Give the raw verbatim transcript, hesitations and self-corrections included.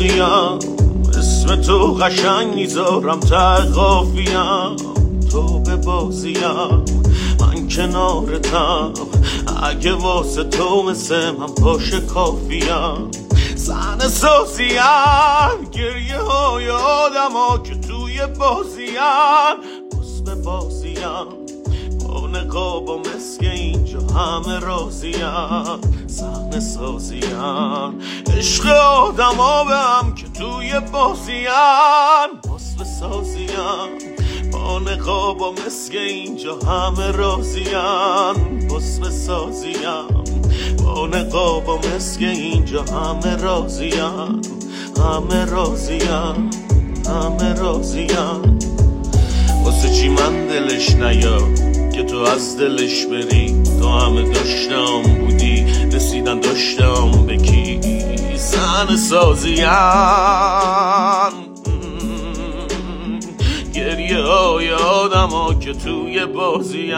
باقیم، اسم تو قشنگ میذارم ته قافیم. تو به بازیم من کنارتم، اگه واسه تو مثل من باشه کافیم. زن سازیم گریه های آدم ها که توی بازیم، بس بازیم با نقاب و مسک اینجا همه رازیم. صحنه سازیم عشق آدم ها به هم که توی بازیم، بس بسازیم با نقاب و مسک اینجا همه رازیم. بس بسازیم با نقاب و مسک اینجا همه رازیم، همه رازیم، همه رازیم. واسه چی من دلش نیام که تو از دلش بری؟ تو همه داشتم بودی رسیدن داشتم بکی. زن سازیم گریه های آدم ها که توی بازیم.